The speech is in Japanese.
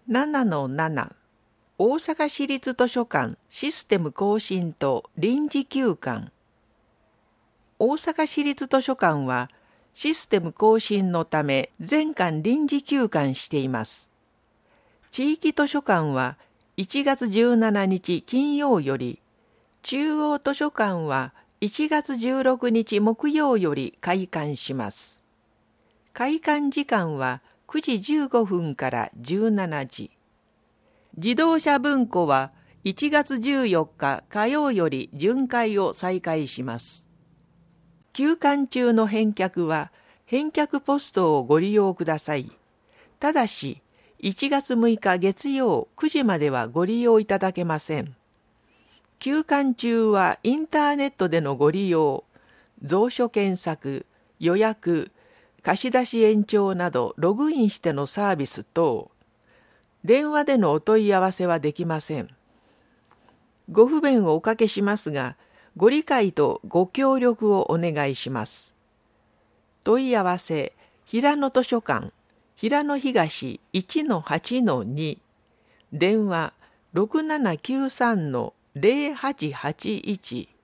7-7 大阪市立図書館システム更新と臨時休館。大阪市立図書館はシステム更新のため全館臨時休館しています。地域図書館は1月17日金曜より、中央図書館は1月16日木曜より開館します。開館時間は9時15分から17時。自動車文庫は1月14日火曜より巡回を再開します。休館中の返却は返却ポストをご利用ください。ただし、1月6日月曜9時まではご利用いただけません。休館中はインターネットでのご利用、蔵書検索、予約、貸し出し延長などログインしてのサービス等、電話でのお問い合わせはできません。ご不便をおかけしますが、ご理解とご協力をお願いします。問い合わせ、平野図書館、平野東 1-8-2、電話 6793-0881